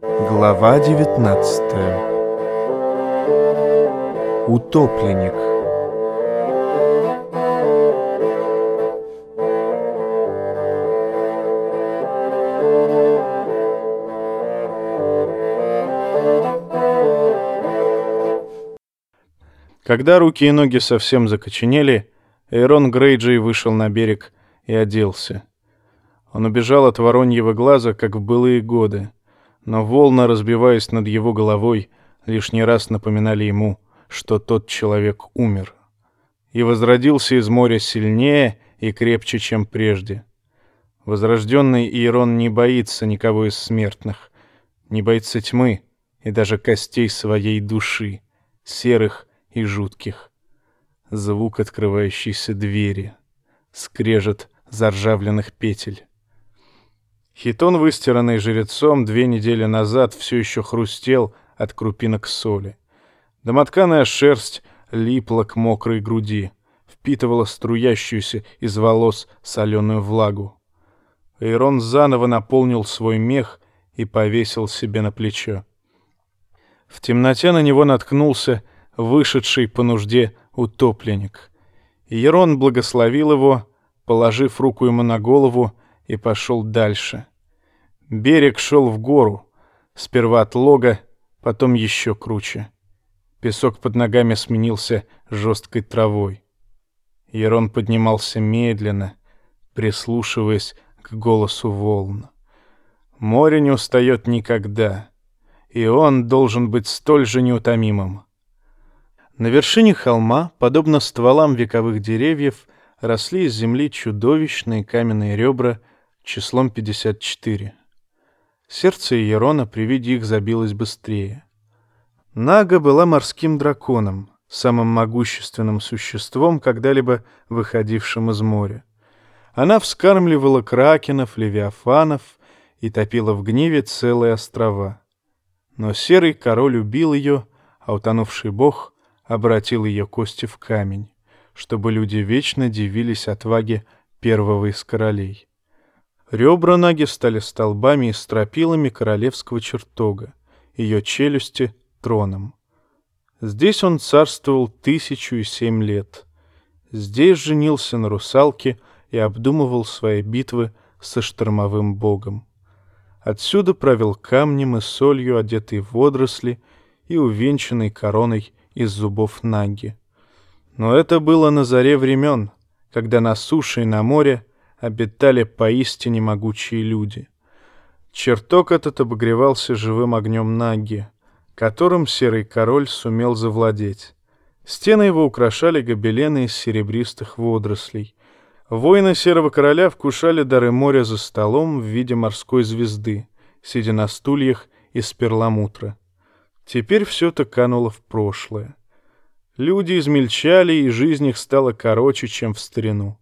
Глава 19. Утопленник. Когда руки и ноги совсем закоченели, Эйрон Грейджей вышел на берег и оделся. Он убежал от вороньего глаза, как в былые годы, но волны, разбиваясь над его головой, лишний раз напоминали ему, что тот человек умер и возродился из моря сильнее и крепче, чем прежде. Возрожденный Эйрон не боится никого из смертных, не боится тьмы и даже костей своей души, серых и жутких. Звук открывающейся двери, скрежет заржавленных петель. Хитон, выстиранный жрецом 2 недели назад, все еще хрустел от крупинок соли. Домотканая шерсть липла к мокрой груди, впитывала струящуюся из волос соленую влагу. Эйрон заново наполнил свой мех и повесил себе на плечо. В темноте на него наткнулся вышедший по нужде утопленник. Эйрон благословил его, положив руку ему на голову, и пошел дальше. Берег шел в гору, сперва отлого, потом еще круче. Песок под ногами сменился жесткой травой. Эйрон поднимался медленно, прислушиваясь к голосу волн. Море не устает никогда, и он должен быть столь же неутомимым. На вершине холма, подобно стволам вековых деревьев, росли из земли чудовищные каменные ребра числом 54. Сердце Эйрона при виде их забилось быстрее. Нага была морским драконом, самым могущественным существом, когда-либо выходившим из моря. Она вскармливала кракенов, левиафанов и топила в гневе целые острова. Но серый король убил ее, а утонувший бог обратил ее кости в камень, чтобы люди вечно дивились отваге первого из королей. Ребра Наги стали столбами и стропилами королевского чертога, ее челюсти — троном. Здесь он царствовал 1007 лет. Здесь женился на русалке и обдумывал свои битвы со штормовым богом. Отсюда правил камнем и солью, одетый в водоросли и увенчанный короной из зубов Наги. Но это было на заре времен, когда на суше и на море обитали поистине могучие люди. Чертог этот обогревался живым огнем Наги, которым серый король сумел завладеть. Стены его украшали гобелены из серебристых водорослей. Воины серого короля вкушали дары моря за столом в виде морской звезды, сидя на стульях из перламутра. Теперь все это кануло в прошлое. Люди измельчали, и жизнь их стала короче, чем в старину.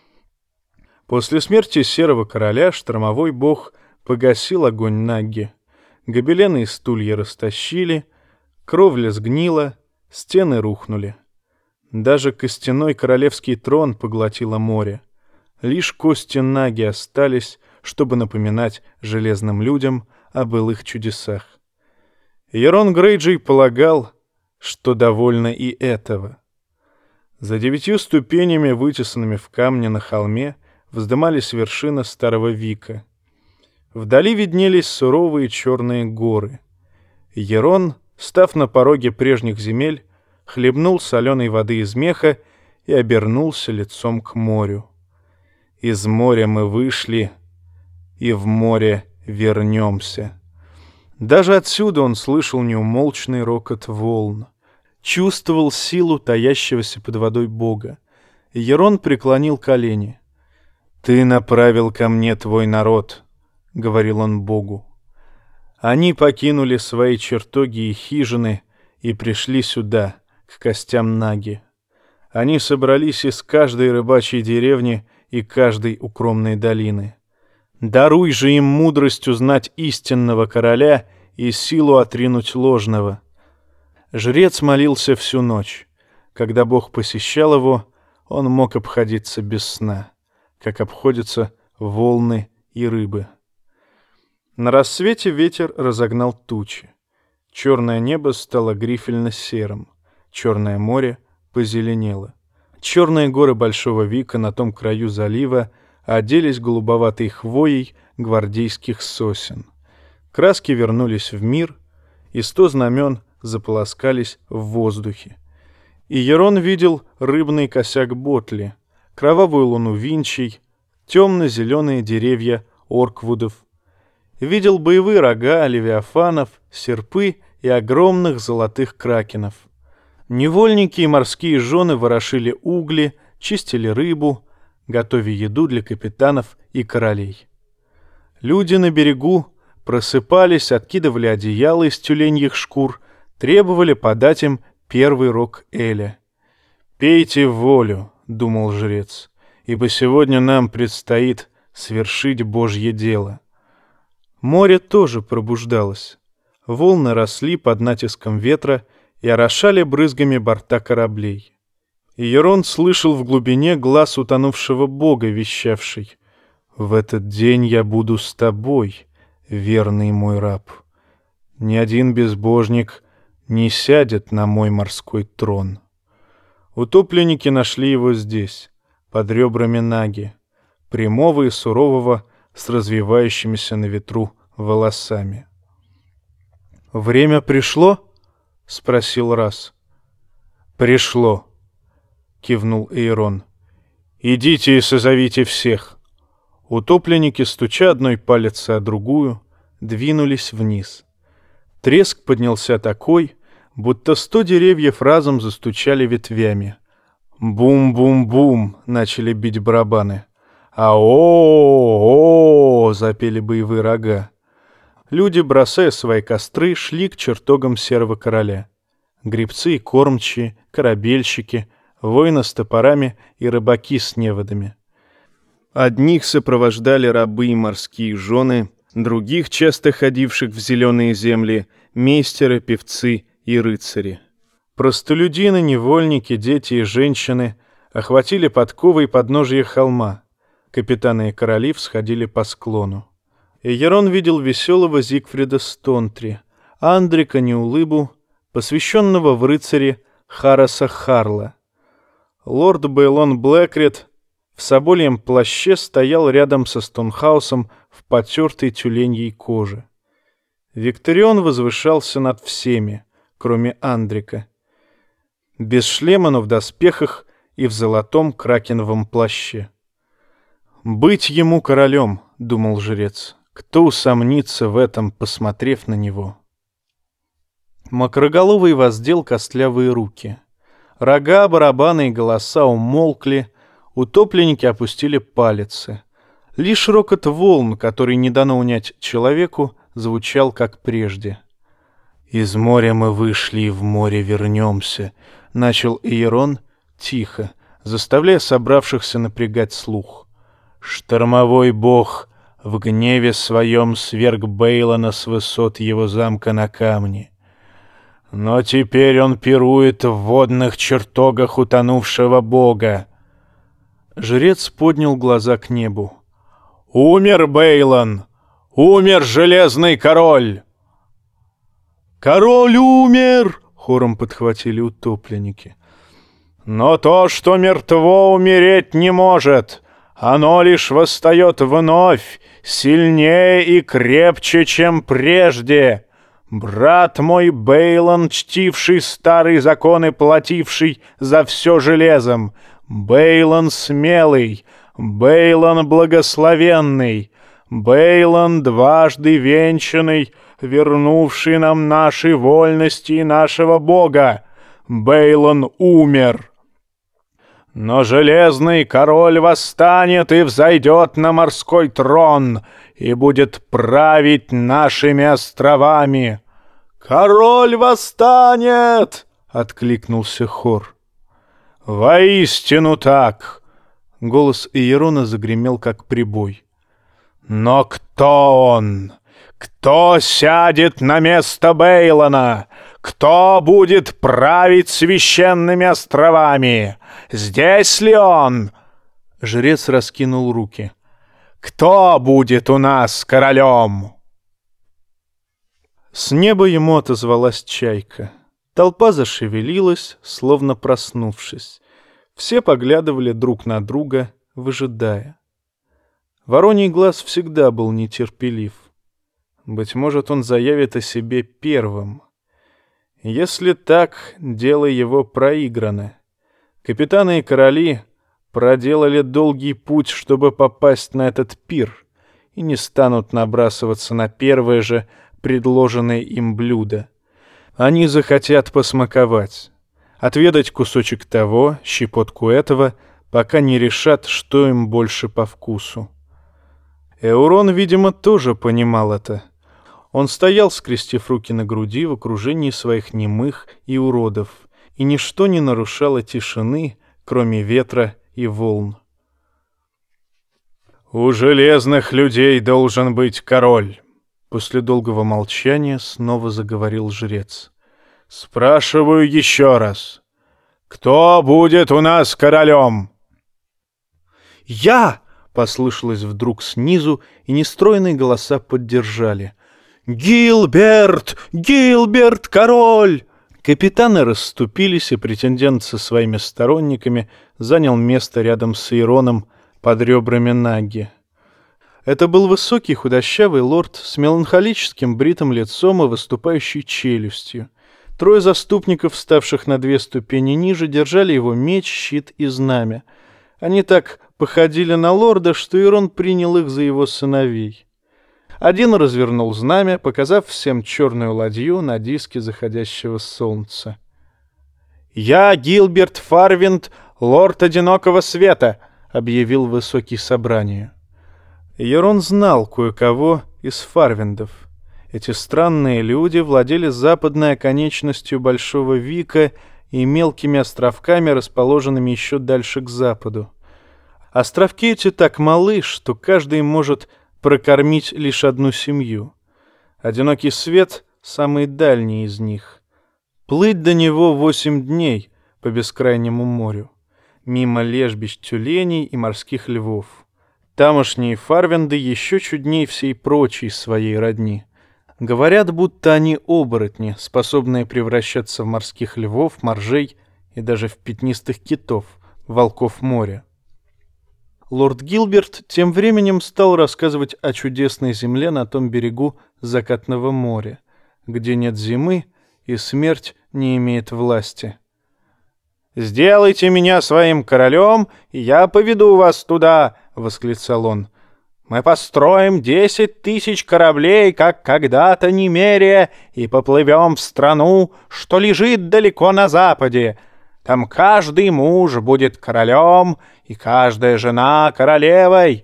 После смерти серого короля штормовой бог погасил огонь Наги. Гобелены и стулья растащили, кровля сгнила, стены рухнули. Даже костяной королевский трон поглотило море. Лишь кости Наги остались, чтобы напоминать железным людям о былых чудесах. Эйрон Грейджей полагал, что довольно и этого. За 9 ступенями, вытесанными в камне на холме, вздымались вершины Старого Вика. Вдали виднелись суровые черные горы. Эйрон, став на пороге прежних земель, хлебнул соленой воды из меха и обернулся лицом к морю. Из моря мы вышли, и в море вернемся. Даже отсюда он слышал неумолчный рокот волн, чувствовал силу таящегося под водой Бога. Эйрон преклонил колени. «Ты направил ко мне твой народ», — говорил он Богу. «Они покинули свои чертоги и хижины и пришли сюда, к костям Наги. Они собрались из каждой рыбачьей деревни и каждой укромной долины. Даруй же им мудрость узнать истинного короля и силу отринуть ложного». Жрец молился всю ночь. Когда Бог посещал его, он мог обходиться без сна, как обходятся волны и рыбы. На рассвете ветер разогнал тучи. Черное небо стало грифельно-серым. Черное море позеленело. Черные горы Большого Вика на том краю залива оделись голубоватой хвоей гвардейских сосен. Краски вернулись в мир, и 100 знамен заполоскались в воздухе. И Ерон видел рыбный косяк Ботли, кровавую луну Винчей, темно-зеленые деревья Орквудов. Видел боевые рога левиафанов, серпы и огромных золотых кракенов. Невольники и морские жены ворошили угли, чистили рыбу, готовя еду для капитанов и королей. Люди на берегу просыпались, откидывали одеяла из тюленьих шкур, требовали подать им первый рог эля. «Пейте в волю», — думал жрец, — «ибо сегодня нам предстоит свершить Божье дело». Море тоже пробуждалось. Волны росли под натиском ветра и орошали брызгами борта кораблей. И Ерон слышал в глубине глас утонувшего бога, вещавший: «В этот день я буду с тобой, верный мой раб. Ни один безбожник не сядет на мой морской трон». Утопленники нашли его здесь, под ребрами Наги, прямого и сурового, с развивающимися на ветру волосами. «Время пришло?» — спросил Рас. «Пришло», — кивнул Эйрон. «Идите и созовите всех». Утопленники, стуча одной палицей о другую, двинулись вниз. Треск поднялся такой, будто 100 деревьев разом застучали ветвями. Бум-бум-бум начали бить барабаны. «Ао-о-о!» — запели боевые рога. Люди, бросая свои костры, шли к чертогам Серого Короля. Гребцы и кормчие, корабельщики, воины с топорами и рыбаки с неводами. Одних сопровождали рабы и морские жены, других, часто ходивших в зеленые земли, мейстеры, певцы и рыцари. Простолюдины, невольники, дети и женщины охватили подковой подножие холма. Капитаны и короли всходили по склону. И Ерон видел веселого Зигфрида Стонтри, Андрика Неулыбу, посвященного в рыцаре Хараса Харла. Лорд Бейлон Блэкрид в собольем плаще стоял рядом со Стоунхаусом в потертой тюленьей коже. Викторион возвышался над всеми, кроме Андрика. Без шлема, но в доспехах и в золотом кракеновом плаще. «Быть ему королем», — думал жрец. «Кто усомнится в этом, посмотрев на него?» Макроголовый воздел костлявые руки. Рога, барабаны и голоса умолкли, утопленники опустили палицы. Лишь рокот волн, который не дано унять человеку, звучал как прежде. «Из моря мы вышли и в море вернемся», — начал Эйрон тихо, заставляя собравшихся напрягать слух. «Штормовой бог в гневе своем сверг Бейлона с высот его замка на камне. Но теперь он пирует в водных чертогах утонувшего бога». Жрец поднял глаза к небу. «Умер Бейлон! Умер Железный Король!» «Король умер!» — хором подхватили утопленники. «Но то, что мертво, умереть не может. Оно лишь восстает вновь, сильнее и крепче, чем прежде. Брат мой Бейлон, чтивший старые законы, плативший за все железом. Бейлон смелый, Бейлон благословенный, Бейлон дважды венчанный, вернувший нам наши вольности и нашего Бога. Бейлон умер. Но Железный Король восстанет и взойдет на морской трон и будет править нашими островами». «Король восстанет!» — откликнулся хор. «Воистину так!» — голос Эйрона загремел, как прибой. «Но кто он? Кто сядет на место Бейлона? Кто будет править священными островами? Здесь ли он?» Жрец раскинул руки. «Кто будет у нас королем?» С неба ему отозвалась чайка. Толпа зашевелилась, словно проснувшись. Все поглядывали друг на друга, выжидая. Вороний глаз всегда был нетерпелив. Быть может, он заявит о себе первым. Если так, дело его проиграно. Капитаны и короли проделали долгий путь, чтобы попасть на этот пир, и не станут набрасываться на первое же предложенное им блюдо. Они захотят посмаковать, отведать кусочек того, щепотку этого, пока не решат, что им больше по вкусу. Эурон, видимо, тоже понимал это. Он стоял, скрестив руки на груди в окружении своих немых и уродов, и ничто не нарушало тишины, кроме ветра и волн. «У железных людей должен быть король», — после долгого молчания снова заговорил жрец. «Спрашиваю еще раз, кто будет у нас королем?» «Я!» — послышалось вдруг снизу, и нестройные голоса поддержали. «Гилберт! Гилберт, король!» Капитаны расступились, и претендент со своими сторонниками занял место рядом с Иероном под ребрами Наги. Это был высокий худощавый лорд с меланхолическим бритым лицом и выступающей челюстью. Трое заступников, вставших на 2 ступени ниже, держали его меч, щит и знамя. Они так походили на лорда, что Иерон принял их за его сыновей. Один развернул знамя, показав всем черную ладью на диске заходящего солнца. «Я Гилберт Фарвинд, лорд Одинокого Света», — объявил высокий собранию. Иерон знал кое-кого из Фарвиндов. Эти странные люди владели западной оконечностью Большого Вика и мелкими островками, расположенными еще дальше к западу. Островки эти так малы, что каждый может прокормить лишь одну семью. Одинокий Свет — самый дальний из них. Плыть до него 8 дней по бескрайнему морю, мимо лежбищ тюленей и морских львов. Тамошние Фарвинды еще чудней всей прочей своей родни. Говорят, будто они оборотни, способные превращаться в морских львов, моржей и даже в пятнистых китов, волков моря. Лорд Гилберт тем временем стал рассказывать о чудесной земле на том берегу закатного моря, где нет зимы и смерть не имеет власти. «Сделайте меня своим королем, и я поведу вас туда!» — восклицал он. «Мы построим 10 000 кораблей, как когда-то Немерия, и поплывем в страну, что лежит далеко на западе. Там каждый муж будет королем, и каждая жена королевой».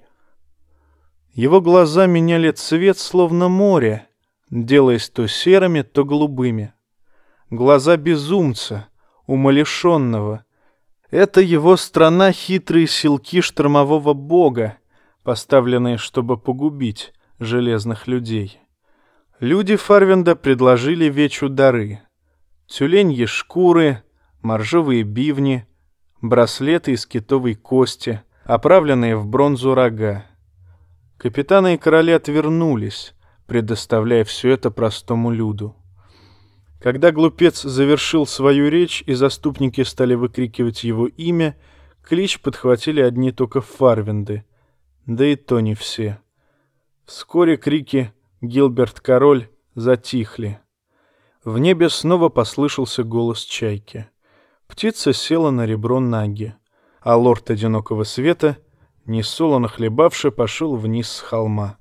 Его глаза меняли цвет, словно море, делаясь то серыми, то голубыми. Глаза безумца, умалишенного. Это его страна — хитрые силки штормового бога, поставленные, чтобы погубить железных людей. Люди Фарвинда предложили Вечу дары: тюленьи шкуры, моржовые бивни, браслеты из китовой кости, оправленные в бронзу рога. Капитаны и короли отвернулись, предоставляя все это простому люду. Когда глупец завершил свою речь и заступники стали выкрикивать его имя, клич подхватили одни только Фарвинды, да и то не все. Вскоре крики «Гилберт король» затихли. В небе снова послышался голос чайки. Птица села на ребро Наги, а лорд Одинокого Света, несолоно хлебавши, пошел вниз с холма.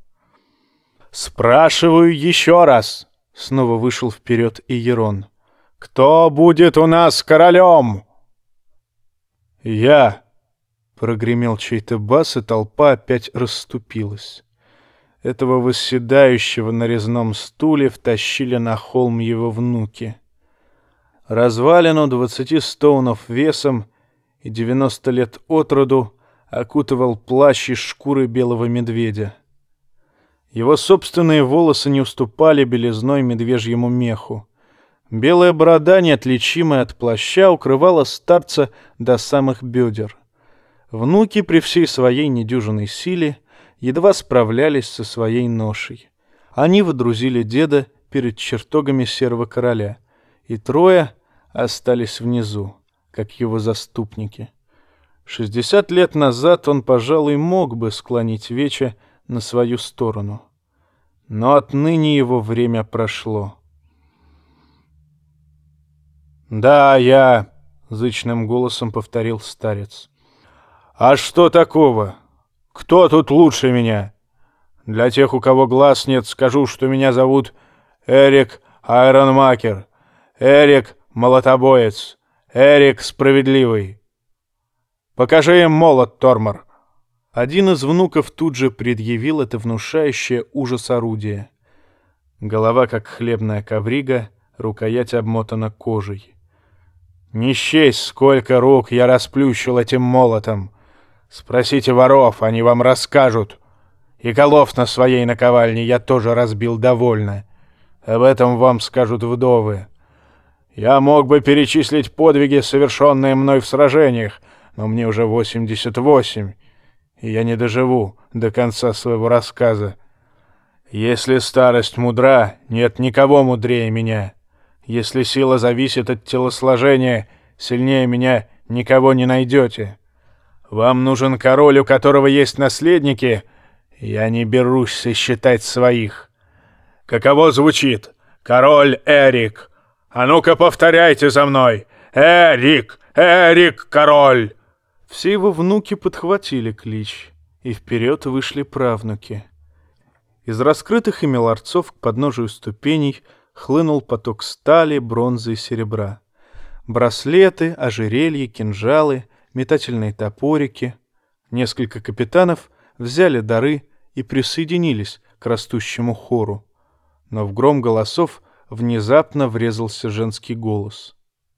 «Спрашиваю еще раз!» — снова вышел вперед Иерон. «Кто будет у нас королем?» «Я!» — прогремел чей-то бас, и толпа опять расступилась. Этого восседающего на резном стуле втащили на холм его внуки. Развалину 20 стоунов весом и 90 лет от роду окутывал плащ из шкуры белого медведя. Его собственные волосы не уступали белизной медвежьему меху. Белая борода, неотличимая от плаща, укрывала старца до самых бедер. Внуки при всей своей недюжинной силе едва справлялись со своей ношей. Они водрузили деда перед чертогами Серого Короля, и 3 остались внизу, как его заступники. 60 лет назад он, пожалуй, мог бы склонить Вече на свою сторону. Но отныне его время прошло. «Да, я», — зычным голосом повторил старец. «А что такого? Кто тут лучше меня? Для тех, у кого глаз нет, скажу, что меня зовут Эрик Айронмакер, Эрик Молотобоец, Эрик Справедливый. Покажи им молот, Тормор». Один из внуков тут же предъявил это внушающее ужас орудие. Голова, как хлебная коврига, рукоять обмотана кожей. «Не счесть, сколько рук я расплющил этим молотом. Спросите воров, они вам расскажут. И голов на своей наковальне я тоже разбил довольно. Об этом вам скажут вдовы. Я мог бы перечислить подвиги, совершенные мной в сражениях, но мне уже 88, и я не доживу до конца своего рассказа. Если старость мудра, нет никого мудрее меня. Если сила зависит от телосложения, сильнее меня никого не найдете. Вам нужен король, у которого есть наследники. Я не берусь сосчитать своих. Каково звучит? Король Эрик. А ну-ка повторяйте за мной. Эрик, Эрик, король. Все его внуки подхватили клич, и вперед вышли правнуки. Из раскрытых ими ларцов к подножию ступеней хлынул поток стали, бронзы и серебра. Браслеты, ожерелья, кинжалы, метательные топорики. Несколько капитанов взяли дары и присоединились к растущему хору. Но в гром голосов внезапно врезался женский голос.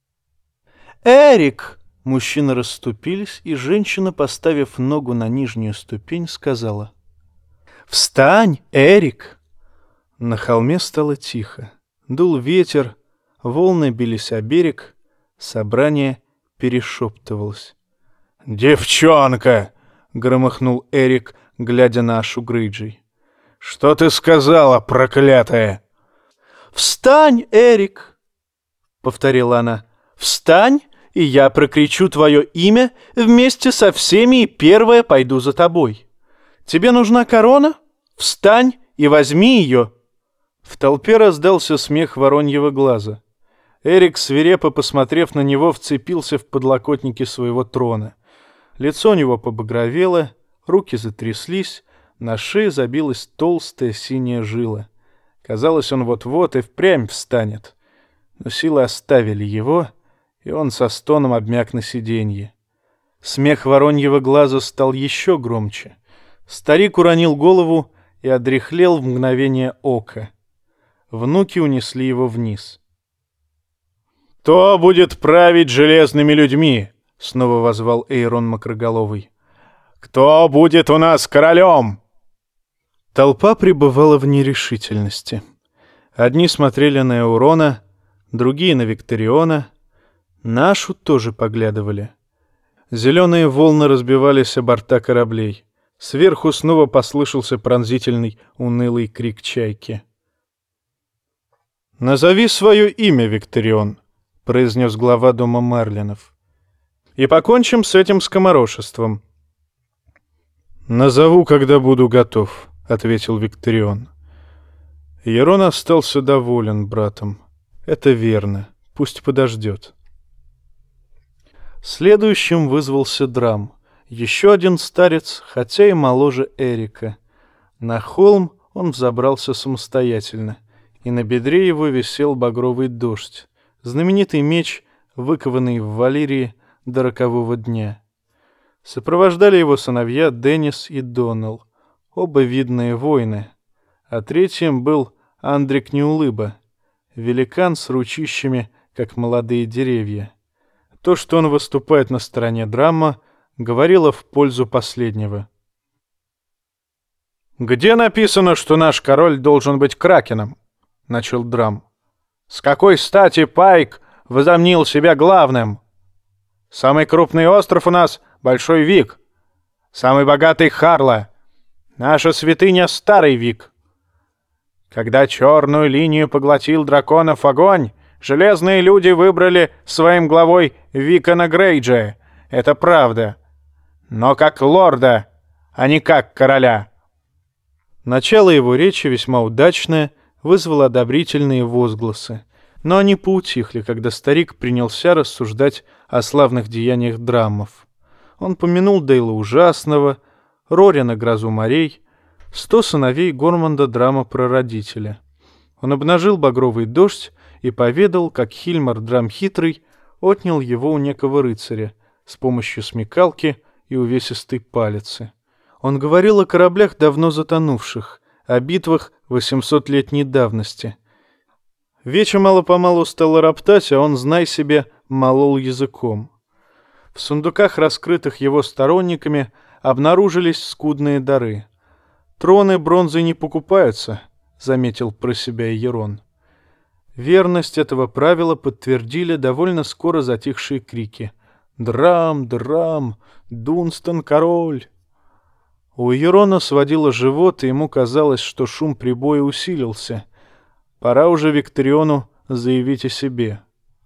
«Эрик!» Мужчины расступились, и женщина, поставив ногу на нижнюю ступень, сказала: «Встань, Эрик!» На холме стало тихо. Дул ветер, волны бились о берег, собрание перешептывалось. «Девчонка!» — громыхнул Эрик, глядя на Ашу Грейджей. «Что ты сказала, проклятая?» «Встань, Эрик!» — повторила она. «Встань, и я прокричу твое имя вместе со всеми, и первая пойду за тобой. Тебе нужна корона? Встань и возьми ее!» В толпе раздался смех вороньего глаза. Эрик, свирепо посмотрев на него, вцепился в подлокотники своего трона. Лицо у него побагровело, руки затряслись, на шее забилась толстая синяя жила. Казалось, он вот-вот и впрямь встанет. Но силы оставили его, и он со стоном обмяк на сиденье. Смех вороньего глаза стал еще громче. Старик уронил голову и одряхлел в мгновение ока. Внуки унесли его вниз. «Кто будет править железными людьми?» — снова возвал Эйрон Макроголовый. «Кто будет у нас королем?» Толпа пребывала в нерешительности. Одни смотрели на Эурона, другие на Викториона. На Ашу тоже поглядывали. Зеленые волны разбивались о борта кораблей. Сверху снова послышался пронзительный, унылый крик чайки. «Назови свое имя, Викторион», — произнес глава дома Марлинов. «И покончим с этим скоморошеством». «Назову, когда буду готов», — ответил Викторион. Ерон остался доволен братом. Это верно. Пусть подождет. Следующим вызвался Драм. Еще один старец, хотя и моложе Эрика. На холм он взобрался самостоятельно, и на бедре его висел багровый дождь, знаменитый меч, выкованный в Валирии до рокового дня. Сопровождали его сыновья Деннис и Доннелл, оба видные воины, а третьим был Андрик Неулыба, великан с ручищами, как молодые деревья. То, что он выступает на стороне Драма, говорило в пользу последнего. «Где написано, что наш король должен быть кракеном?» — начал Драм. «С какой стати Пайк возомнил себя главным? Самый крупный остров у нас — Большой Вик, самый богатый — Харла, наша святыня — Старый Вик. Когда черную линию поглотил драконов огонь, железные люди выбрали своим главой Викона Грейджая. Это правда. Но как лорда, а не как короля». Начало его речи, весьма удачное, вызвало одобрительные возгласы. Но они поутихли, когда старик принялся рассуждать о славных деяниях драммов. Он помянул Дейла Ужасного, Рорина Грозу морей, 100 сыновей Горманда драма прародителя. Он обнажил багровый дождь и поведал, как Хильмар Драмхитрый отнял его у некого рыцаря с помощью смекалки и увесистой палицы. Он говорил о кораблях, давно затонувших, о битвах 800-летней давности. Веча мало-помалу стала роптать, а он, знай себе, молол языком. В сундуках, раскрытых его сторонниками, обнаружились скудные дары. «Троны бронзой не покупаются», — заметил про себя Эйерон. Верность этого правила подтвердили довольно скоро затихшие крики. «Драм, драм! Дунстон король!» У Эйерона сводило живот, и ему казалось, что шум прибоя усилился. Пора уже Викториону заявить о себе.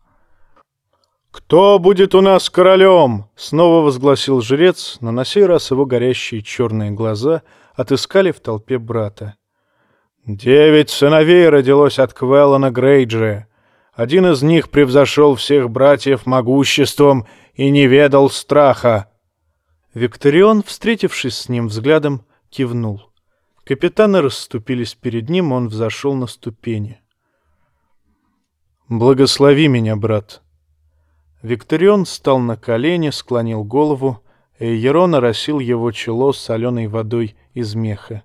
«Кто будет у нас королем?» — снова возгласил жрец, но на сей раз его горящие черные глаза отыскали в толпе брата. 9 сыновей родилось от Квеллана Грейджия. Один из них превзошел всех братьев могуществом и не ведал страха». Викторион, встретившись с ним взглядом, кивнул. Капитаны расступились перед ним, он взошел на ступени. «Благослови меня, брат». Викторион встал на колени, склонил голову, и Эйерон оросил его чело соленой водой из меха.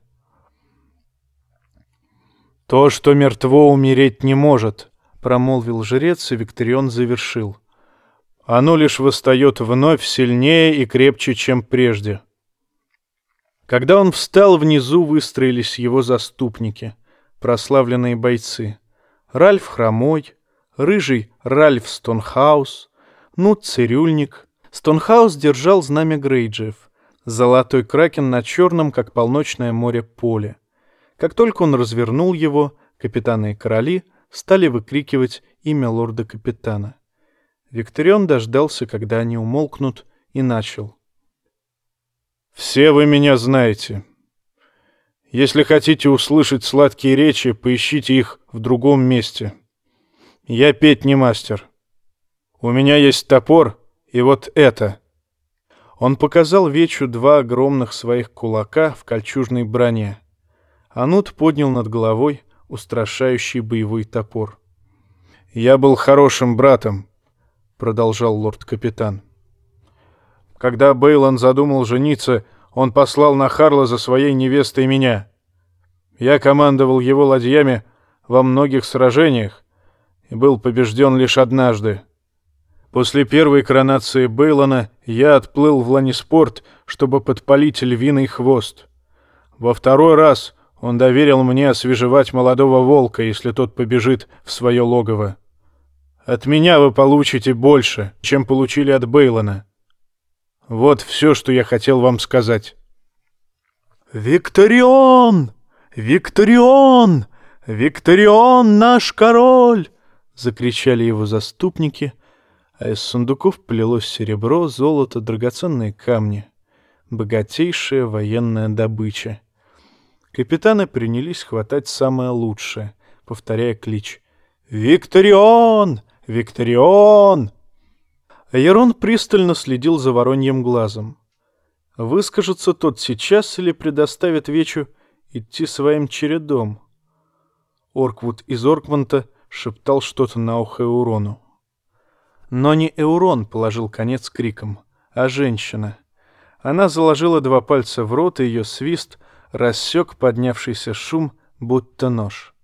«То, что мертво, умереть не может», — промолвил жрец, и Викторион завершил. «Оно лишь восстает вновь сильнее и крепче, чем прежде». Когда он встал, внизу выстроились его заступники, прославленные бойцы. Ральф Хромой, рыжий Ральф Стонхаус, Нут Цирюльник. Стонхаус держал знамя Грейджиев, золотой кракен на черном, как полночное море, поле. Как только он развернул его, капитаны и короли стали выкрикивать имя лорда-капитана. Викторион дождался, когда они умолкнут, и начал. «Все вы меня знаете. Если хотите услышать сладкие речи, поищите их в другом месте. Я петь не мастер. У меня есть топор, и вот это». Он показал Вечу 2 огромных своих кулака в кольчужной броне. Анут поднял над головой устрашающий боевой топор. «Я был хорошим братом», — продолжал лорд-капитан. «Когда Бейлон задумал жениться, он послал на Харла за своей невестой меня. Я командовал его ладьями во многих сражениях и был побежден лишь однажды. После первой коронации Бейлона я отплыл в Ланиспорт, чтобы подпалить львиный хвост. Во второй раз он доверил мне освежевать молодого волка, если тот побежит в свое логово. От меня вы получите больше, чем получили от Бейлона. Вот все, что я хотел вам сказать». «Викторион! Викторион! Викторион, наш король!» — закричали его заступники, а из сундуков плелось серебро, золото, драгоценные камни, богатейшая военная добыча. Капитаны принялись хватать самое лучшее, повторяя клич «Викторион! Викторион!». Эйерон пристально следил за вороньим глазом. Выскажется тот сейчас или предоставит Вечу идти своим чередом? Орквуд из Оркмонта шептал что-то на ухо Эурону. Но не Эурон положил конец крикам, а женщина. Она заложила 2 пальца в рот, и ее свист рассек поднявшийся шум, будто нож.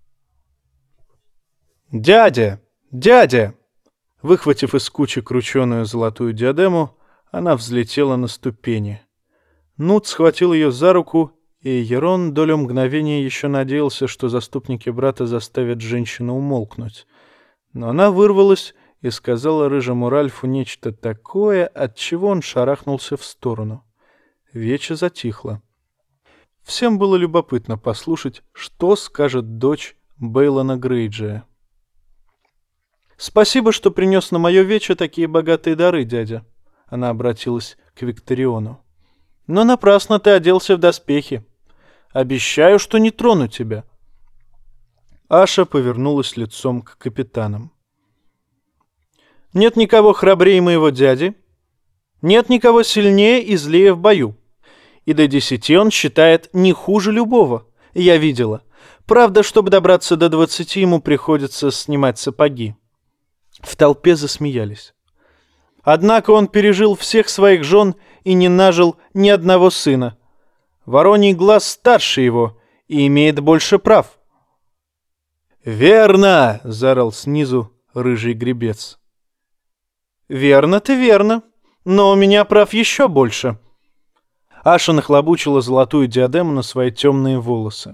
«Дядя! Дядя!» Выхватив из кучи крученую золотую диадему, она взлетела на ступени. Нут схватил ее за руку, и Эйерон долю мгновения еще надеялся, что заступники брата заставят женщину умолкнуть. Но она вырвалась и сказала рыжему Ральфу нечто такое, от чего он шарахнулся в сторону. Веча затихла. Всем было любопытно послушать, что скажет дочь Бейлона Грейджия. «Спасибо, что принес на мое вече такие богатые дары, дядя», — она обратилась к Викториону. «Но напрасно ты оделся в доспехи. Обещаю, что не трону тебя». Аша повернулась лицом к капитанам. «Нет никого храбрее моего дяди. Нет никого сильнее и злее в бою. И до 10 он считает не хуже любого. Я видела. Правда, чтобы добраться до 20, ему приходится снимать сапоги». В толпе засмеялись. «Однако он пережил всех своих жен и не нажил ни одного сына. Вороний глаз старше его и имеет больше прав». «Верно!» — заорал снизу рыжий гребец. «Верно ты, верно. Но у меня прав еще больше». Аша нахлобучила золотую диадему на свои темные волосы.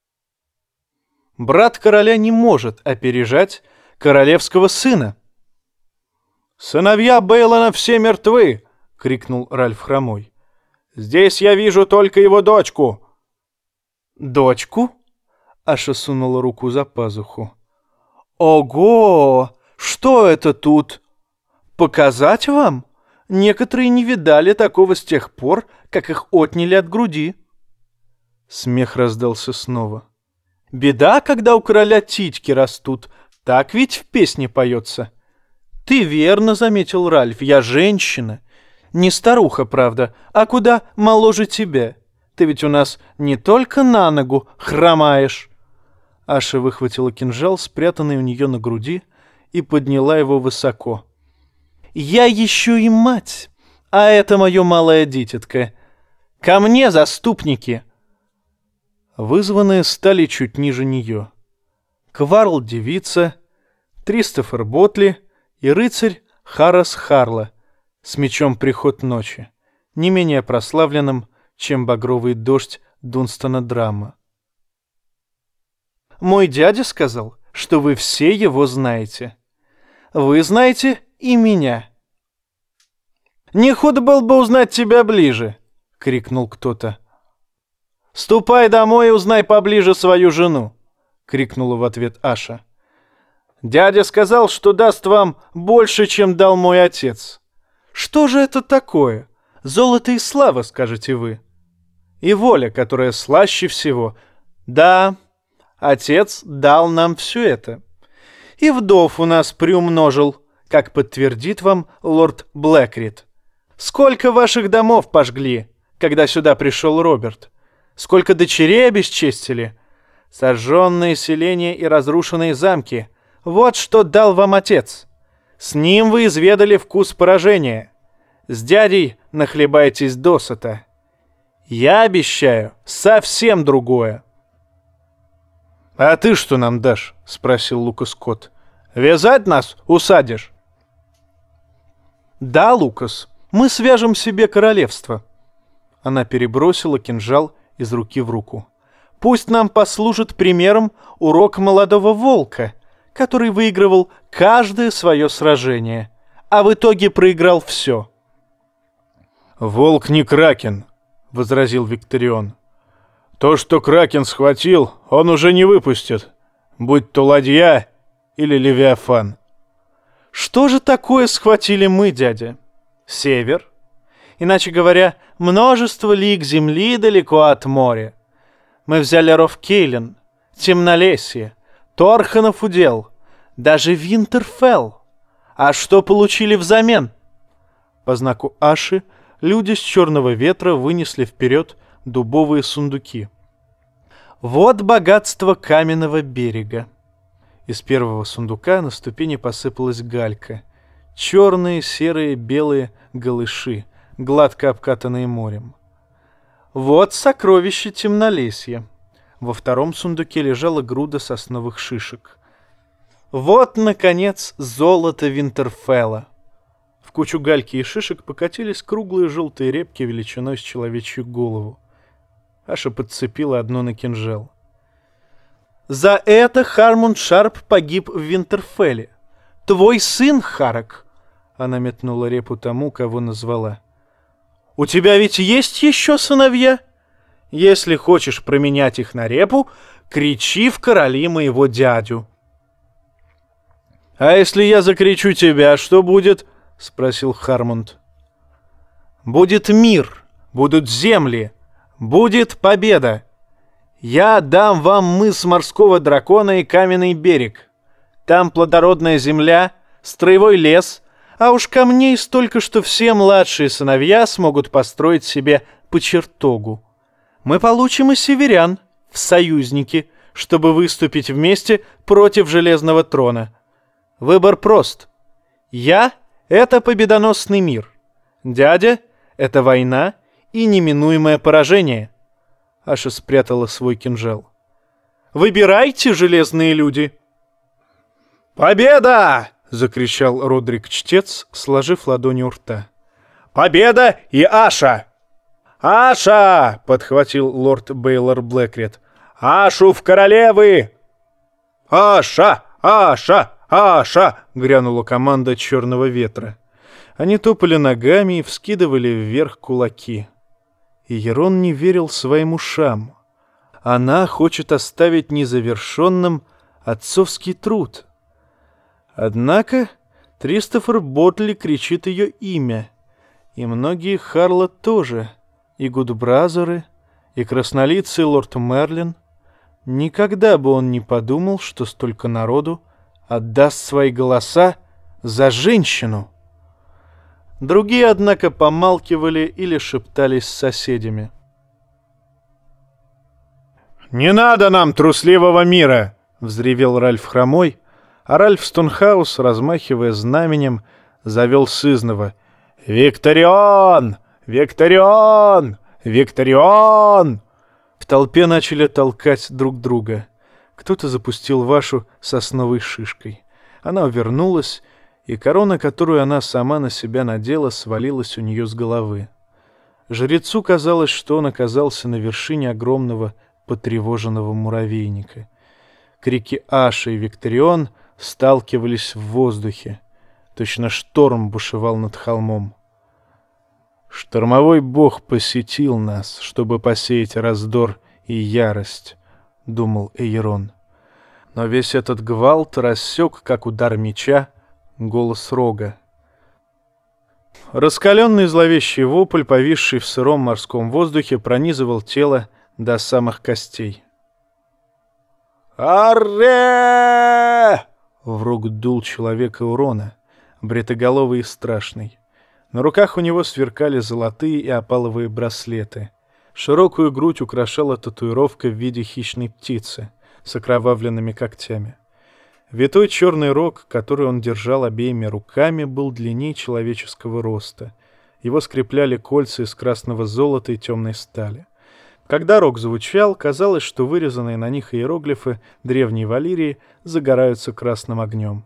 «Брат короля не может опережать королевского сына». «Сыновья Бейлона все мертвы!» — крикнул Ральф Хромой. «Здесь я вижу только его дочку». «Дочку?» — Аша сунула руку за пазуху. «Ого! Что это тут? Показать вам? Некоторые не видали такого с тех пор, как их отняли от груди». Смех раздался снова. «Беда, когда у короля титьки растут. Так ведь в песне поется». «Ты верно заметил, Ральф, я женщина. Не старуха, правда, а куда моложе тебя. Ты ведь у нас не только на ногу хромаешь». Аша выхватила кинжал, спрятанный у нее на груди, и подняла его высоко. «Я еще и мать, а это мое малое дитятко. Ко мне, заступники!» Вызванные стали чуть ниже нее. Кварл-девица, Тристофер Ботли и рыцарь Харрас Харла с мечом «Приход ночи», не менее прославленным, чем багровый дождь Дунстона Драма. «Мой дядя сказал, что вы все его знаете. Вы знаете и меня». «Не худо было бы узнать тебя ближе», — крикнул кто-то. «Ступай домой и узнай поближе свою жену», — крикнула в ответ Аша. «Дядя сказал, что даст вам больше, чем дал мой отец». «Что же это такое? Золото и слава, скажете вы. И воля, которая слаще всего. Да, отец дал нам все это. И вдов у нас приумножил, как подтвердит вам лорд Блэкрид. Сколько ваших домов пожгли, когда сюда пришел Роберт? Сколько дочерей обесчестили? Сожженные селения и разрушенные замки. Вот что дал вам отец. С ним вы изведали вкус поражения. С дядей нахлебаетесь досыта. Я обещаю совсем другое». «А ты что нам дашь?» — спросил Лукас Кот. «Вязать нас усадишь?» «Да, Лукас, мы свяжем себе королевство». Она перебросила кинжал из руки в руку. «Пусть нам послужит примером урок молодого волка, который выигрывал каждое свое сражение, а в итоге проиграл все». «Волк не кракен», — возразил Викторион. «То, что кракен схватил, он уже не выпустит, будь то ладья или левиафан». «Что же такое схватили мы, дядя? Север? Иначе говоря, множество лиг земли далеко от моря. Мы взяли Ровкейлен, Темнолесье, Торханов удел, даже Винтерфелл. А что получили взамен?» По знаку Аши люди с Черного ветра вынесли вперед дубовые сундуки. «Вот богатство каменного берега». Из первого сундука на ступени посыпалась галька. Черные, серые, белые голыши, гладко обкатанные морем. «Вот сокровище Темнолесья». Во втором сундуке лежала груда сосновых шишек. «Вот, наконец, золото Винтерфелла». В кучу гальки и шишек покатились круглые желтые репки величиной с человечью голову. Аша подцепила одну на кинжал. «За это Хармунд Шарп погиб в Винтерфелле. Твой сын, Харак!» Она метнула репу тому, кого назвала. «У тебя ведь есть еще сыновья? Если хочешь променять их на репу, кричи в короли моего дядю». «А если я закричу тебя, что будет?» — спросил Хармонд. «Будет мир, будут земли, будет победа. Я дам вам мыс морского дракона и каменный берег. Там плодородная земля, строевой лес, а уж камней столько, что все младшие сыновья смогут построить себе по чертогу. Мы получим и северян в союзники, чтобы выступить вместе против Железного трона. Выбор прост. Я — это победоносный мир. Дядя — это война и неминуемое поражение». Аша спрятала свой кинжал. «Выбирайте, железные люди!» «Победа!» — закричал Родрик-чтец, сложив ладони у рта. «Победа и Аша!» «Аша!» — подхватил лорд Бейлор Блэкред. «Ашу в королевы!» «Аша! Аша! Аша!» — грянула команда Черного ветра. Они топали ногами и вскидывали вверх кулаки. И Ерон не верил своим ушам. Она хочет оставить незавершенным отцовский труд. Однако Тристофер Ботли кричит ее имя, и многие Харла тоже, и Гудбразеры, и краснолицый лорд Мерлин. Никогда бы он не подумал, что столько народу отдаст свои голоса за женщину. Другие, однако, помалкивали или шептались с соседями. «Не надо нам трусливого мира!» — взревел Ральф Хромой, а Ральф Стонхаус, размахивая знаменем, завел сызнова: «Викторион! Викторион! Викторион!» В толпе начали толкать друг друга. Кто-то запустил Вашу сосновой шишкой. Она увернулась, и корона, которую она сама на себя надела, свалилась у нее с головы. Жрецу казалось, что он оказался на вершине огромного потревоженного муравейника. Крики Аши и Викторион сталкивались в воздухе. Точно шторм бушевал над холмом. «Штормовой бог посетил нас, чтобы посеять раздор и ярость», — думал Эйрон. Но весь этот гвалт рассек, как удар меча, голос рога. Раскаленный зловещий вопль, повисший в сыром морском воздухе, пронизывал тело до самых костей. «Арре!» — в рог дул человек Эурона, бритоголовый и страшный. На руках у него сверкали золотые и опаловые браслеты. Широкую грудь украшала татуировка в виде хищной птицы с окровавленными когтями. Витой черный рог, который он держал обеими руками, был длиннее человеческого роста. Его скрепляли кольца из красного золота и темной стали. Когда рог звучал, казалось, что вырезанные на них иероглифы древней Валирии загораются красным огнем.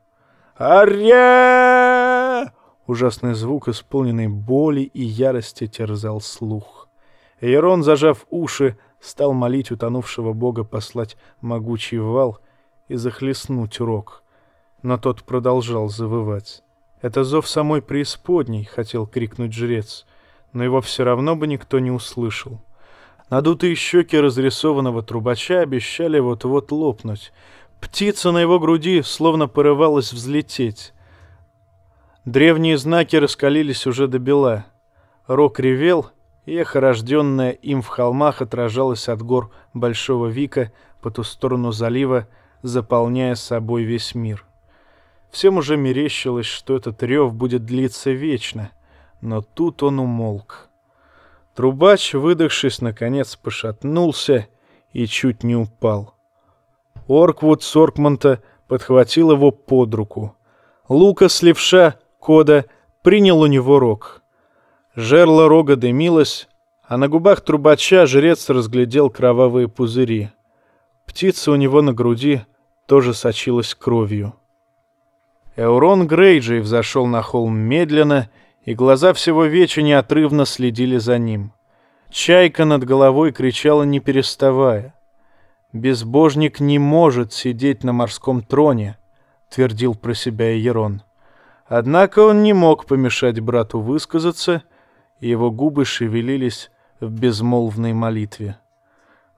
«Арье!» Ужасный звук, исполненный боли и ярости, терзал слух. Эйрон, зажав уши, стал молить утонувшего бога послать могучий вал и захлестнуть рог. Но тот продолжал завывать. «Это зов самой преисподней», — хотел крикнуть жрец, но его все равно бы никто не услышал. Надутые щеки разрисованного трубача обещали вот-вот лопнуть. Птица на его груди словно порывалась взлететь. Древние знаки раскалились уже до бела. Рог ревел, и эхо, рожденное им в холмах, отражалось от гор Большого Вика по ту сторону залива, заполняя собой весь мир. Всем уже мерещилось, что этот рев будет длиться вечно, но тут он умолк. Трубач, выдохшись, наконец пошатнулся и чуть не упал. Орквуд Соркмонта подхватил его под руку. Лукас, левша Кода, принял у него рог. Жерло рога дымилось, а на губах трубача жрец разглядел кровавые пузыри. Птица у него на груди тоже сочилась кровью. Эурон Грейджей взошел на холм медленно, и глаза всего веча неотрывно следили за ним. Чайка над головой кричала, не переставая. «Безбожник не может сидеть на морском троне», — твердил про себя Эйрон. Однако он не мог помешать брату высказаться, и его губы шевелились в безмолвной молитве.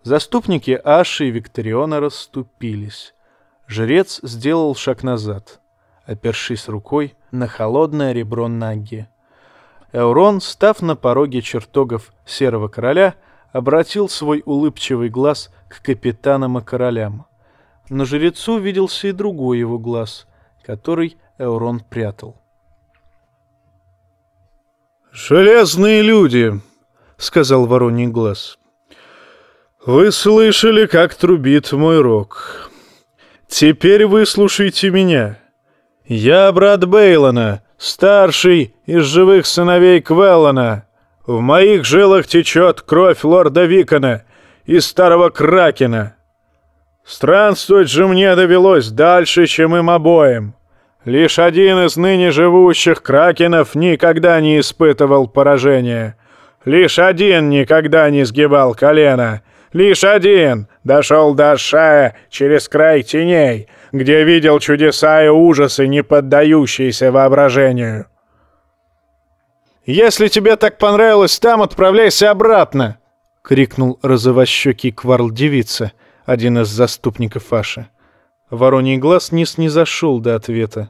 Заступники Аши и Викториона расступились. Жрец сделал шаг назад, опершись рукой на холодное ребро ноги. Эурон, став на пороге чертогов Серого Короля, обратил свой улыбчивый глаз к капитанам и королям. Но жрецу виделся и другой его глаз, который Эурон прятал. «Железные люди», — сказал Вороний глаз, — «вы слышали, как трубит мой рог. Теперь выслушайте меня. Я брат Бейлона, старший из живых сыновей Квеллана. В моих жилах течет кровь лорда Викона и старого Кракена. Странствовать же мне довелось дальше, чем им обоим. Лишь один из ныне живущих Кракенов никогда не испытывал поражения. Лишь один никогда не сгибал колено. Лишь один дошел до Ашая через край теней, где видел чудеса и ужасы, не поддающиеся воображению. «Если тебе так понравилось там, отправляйся обратно!» — крикнул розовощекий Кварл-девица, один из заступников Аши. Вороний глаз не снизошел до ответа.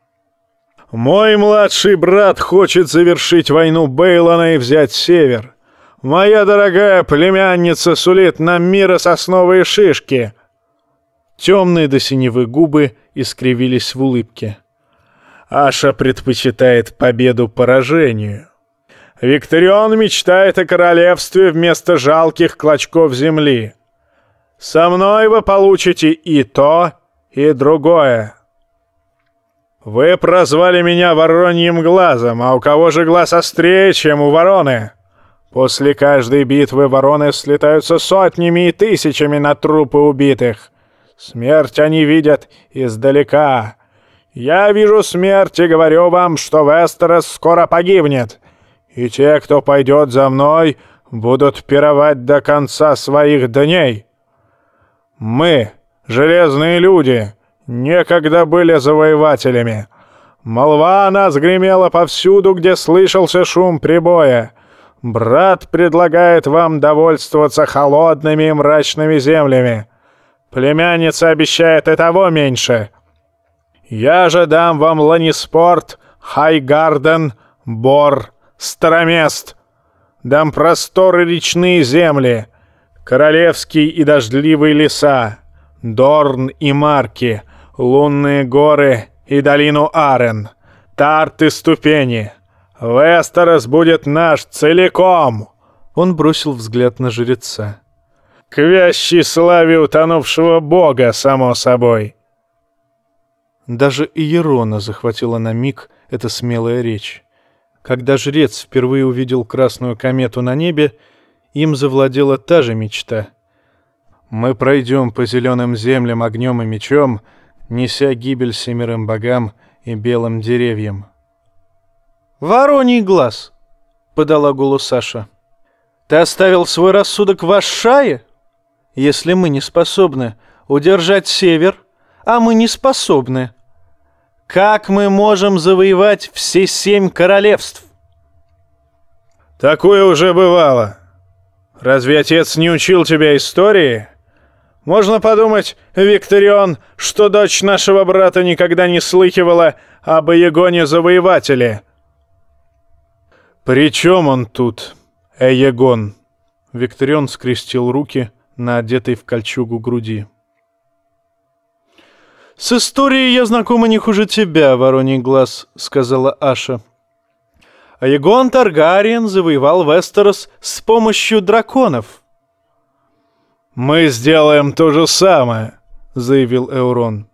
«Мой младший брат хочет завершить войну Бейлона и взять север. Моя дорогая племянница сулит нам мира сосновые шишки». Темные до синевы губы искривились в улыбке. «Аша предпочитает победу поражению. Викторион мечтает о королевстве вместо жалких клочков земли. Со мной вы получите и то, и другое. Вы прозвали меня Вороньим глазом, а у кого же глаз острее, чем у вороны? После каждой битвы вороны слетаются сотнями и тысячами на трупы убитых. Смерть они видят издалека. Я вижу смерть и говорю вам, что Вестерос скоро погибнет, и те, кто пойдет за мной, будут пировать до конца своих дней. Мы, железные люди, некогда были завоевателями. Молва о нас гремела повсюду, где слышался шум прибоя. Брат предлагает вам довольствоваться холодными и мрачными землями. Племянница обещает и того меньше. Я же дам вам Ланиспорт, Хайгарден, Бор, Старомест. Дам просторы речные земли, королевские и дождливые леса, Дорн и Марки, лунные горы и долину Арен, Тарт и ступени. Вестерос будет наш целиком!» Он бросил взгляд на жреца. «К вящей славе утонувшего бога, само собой!» Даже Иерона захватила на миг эта смелая речь. Когда жрец впервые увидел красную комету на небе, им завладела та же мечта. «Мы пройдем по зеленым землям огнем и мечом, неся гибель семерым богам и белым деревьям». «Вороний глаз!» — подала голос Саша. «Ты оставил свой рассудок в Ашае? Если мы не способны удержать север, а мы не способны, как мы можем завоевать все 7 королевств?» «Такое уже бывало. Разве отец не учил тебя истории? Можно подумать, Викторион, что дочь нашего брата никогда не слыхивала об Эегоне-завоевателе». «При чем он тут, Эегон?» Викторион скрестил руки на одетой в кольчугу груди. «С историей я знакома не хуже тебя, Вороний глаз», — сказала Аша. «Эегон Таргариен завоевал Вестерос с помощью драконов». «Мы сделаем то же самое», — заявил Эурон.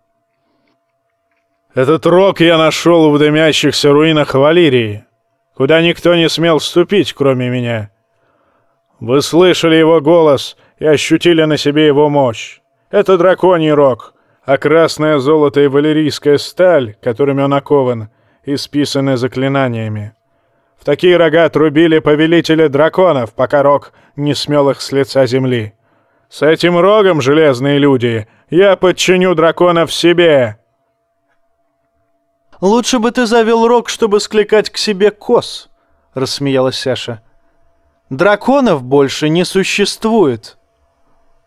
«Этот рог я нашел в дымящихся руинах Валирии, куда никто не смел вступить, кроме меня. Вы слышали его голос и ощутили на себе его мощь. Это драконий рог, а красное золото и валерийская сталь, которыми он окован, исписаны заклинаниями. В такие рога трубили повелители драконов, пока рог не смел их с лица земли. С этим рогом, железные люди, я подчиню драконов себе». «Лучше бы ты завел рог, чтобы скликать к себе коз», — рассмеялась Саша. «Драконов больше не существует».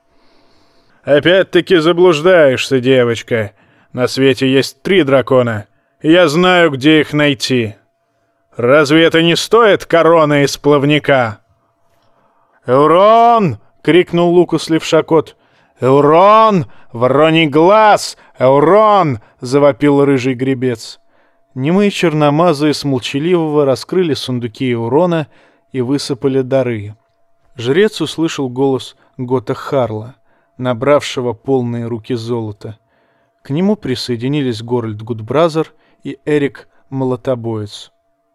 Опять-таки заблуждаешься, девочка. На свете есть 3 дракона, и я знаю, где их найти. Разве это не стоит короны из плавника?» «Эурон!» — крикнул Лукас Левшакот. «Эурон! Вороний глаз! Эурон!» — завопил рыжий гребец. Немые черномазые с молчаливого раскрыли сундуки Эурона и высыпали дары. Жрец услышал голос Гота Харла, набравшего полные руки золота. К нему присоединились Горольд Гудбразер и Эрик Молотобоец.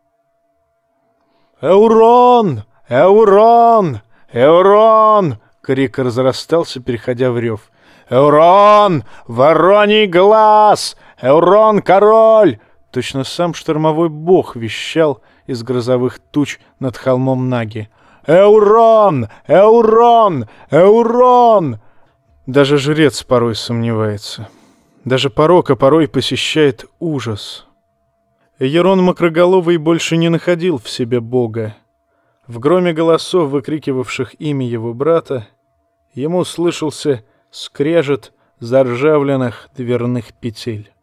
«Эурон! Эурон! Эурон!» — крик разрастался, переходя в рев. «Эурон! Вороний глаз! Эурон-король!» Точно сам штормовой бог вещал из грозовых туч над холмом Наги. «Эурон! Эурон! Эурон!» Даже жрец порой сомневается. Даже порока порой посещает ужас. Эйрон Мокроголовый больше не находил в себе бога. В громе голосов, выкрикивавших имя его брата, ему слышался скрежет заржавленных дверных петель.